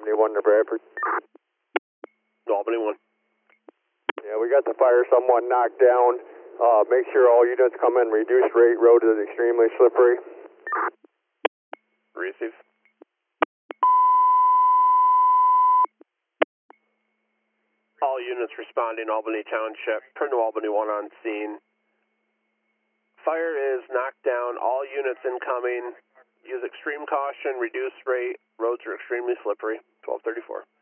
Albany 1 to Bradford. Albany 1. Yeah, we got the fire somewhat knocked down. Make sure all units come in reduced rate. Road is extremely slippery. Receive. All units responding Albany Township. Turn to Albany 1 on scene. Fire is knocked down. All units incoming. Use extreme caution. Reduce rate. Roads are extremely slippery. 1234.